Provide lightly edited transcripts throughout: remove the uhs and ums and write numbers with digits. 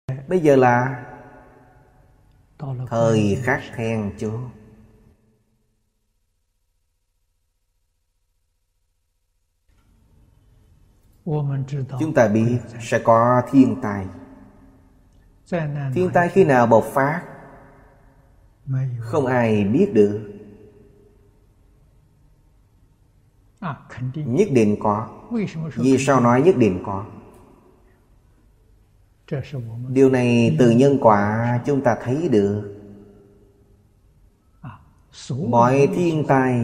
Bây giờ là thời khắc then chốt. Chúng ta biết sẽ có thiên tai. Thiên tai khi nào bộc phát không ai biết được. Nhất định có. Vì sao nói nhất định có? Điều này từ nhân quả chúng ta thấy được. Mọi thiên tai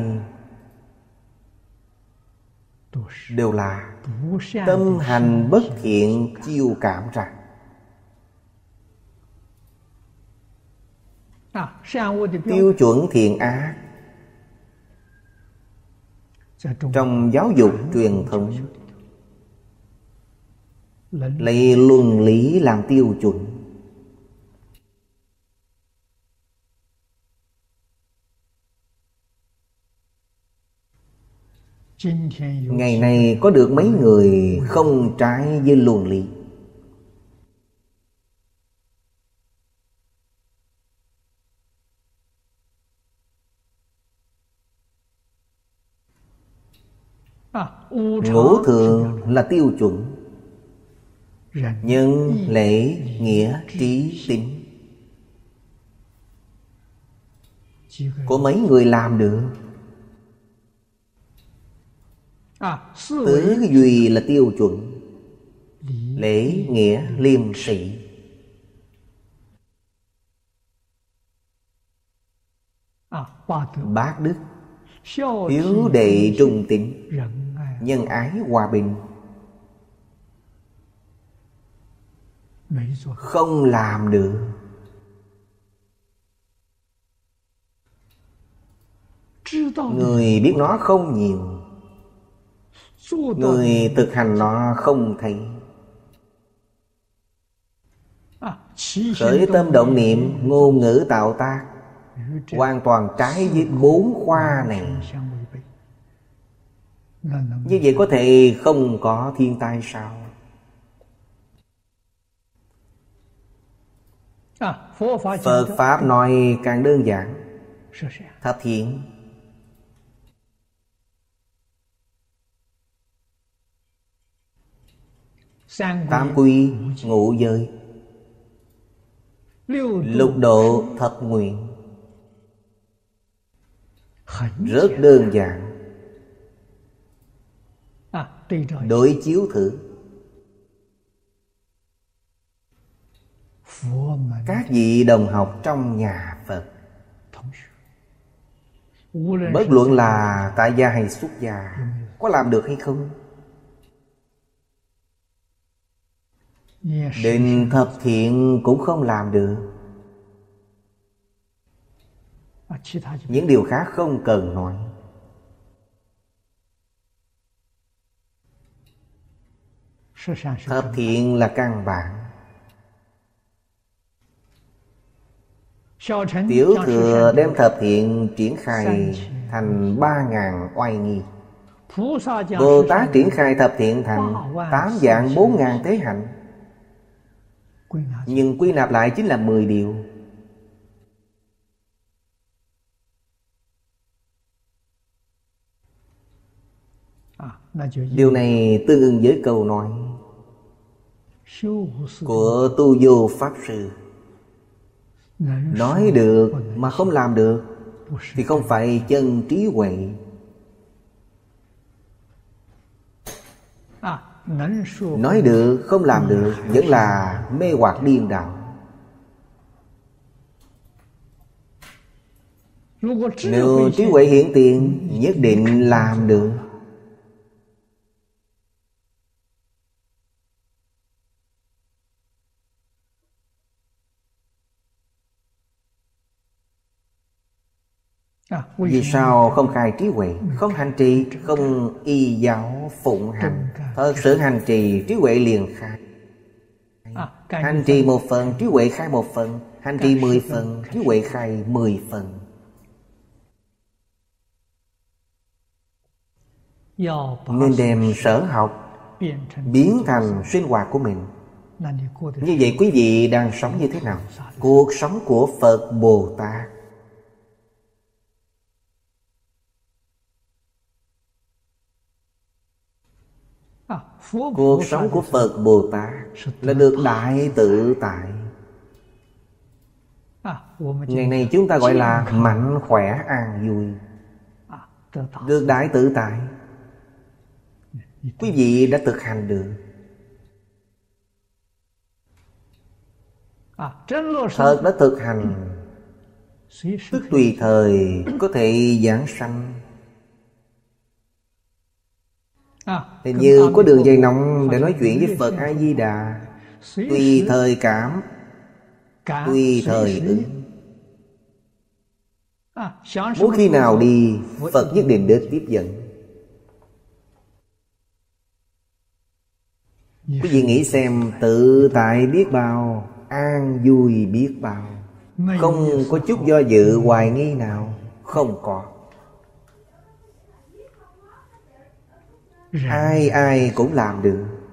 đều là tâm hành bất thiện chiêu cảm ra. Tiêu chuẩn thiện ác trong giáo dục truyền thống lấy luân lý làm tiêu chuẩn. Ngày nay có được mấy người không trái với luân lý. Ngũ thường là tiêu chuẩn. Nhân, lễ, nghĩa, trí, tín. Có mấy người làm được? Tứ duy là tiêu chuẩn. Lễ, nghĩa, liêm sĩ. Bát đức. Hiếu đệ trung tín. Nhân ái hòa bình. Không làm được. Người biết nó không nhiều. Người thực hành nó không thấy. Khởi tâm động niệm, ngôn ngữ tạo tác hoàn toàn trái với 4 khoa này. Như vậy có thể không có thiên tai sao? Phật Pháp nói càng đơn giản. Thập thiện. Tam quy ngũ giới. Lục độ thập nguyện. Rất đơn giản. Đối chiếu thử. Các vị đồng học trong nhà Phật, bất luận là tại gia hay xuất gia, có làm được hay không? Đến thập thiện cũng không làm được. Những điều khác không cần nói. Thập thiện là căn bản. Tiểu thừa đem thập thiện triển khai thành 3.000 oai nghi. Bồ Tát triển khai thập thiện thành 8.400.000 tế hạnh. Nhưng quy nạp lại chính là 10 điều. Điều này tương ứng với câu nói của Tu Vô Pháp Sư. Nói được mà không làm được thì không phải chân trí huệ. Nói được không làm được vẫn là mê hoặc điên đạo. Nếu trí huệ hiện tiền nhất định làm được. Vì sao không khai trí huệ? Không hành trì, không y giáo phụng hành. Thật sự hành trì, trí huệ liền khai. Hành trì 1 phần, trí huệ khai 1 phần. Hành trì 10 phần, trí huệ khai 10 phần. Nên đem sở học biến thành sinh hoạt của mình. Như vậy quý vị đang sống như thế nào? Cuộc sống của Phật Bồ Tát. Cuộc sống của Phật Bồ Tát là được đại tự tại. Ngày nay chúng ta gọi là mạnh khỏe an vui, được đại tự tại. Quý vị đã thực hành được. Thật đã thực hành, tức tùy thời có thể giảng sanh. Hình như có đường dây nóng để nói chuyện với Phật A-di-đà. Tùy thời cảm, tùy thời ứng. Muốn khi nào đi, Phật nhất định được tiếp dẫn. Quý vị nghĩ xem, tự tại biết bao, an vui biết bao. Không có chút do dự hoài nghi nào. Không có. Ai ai cũng làm được.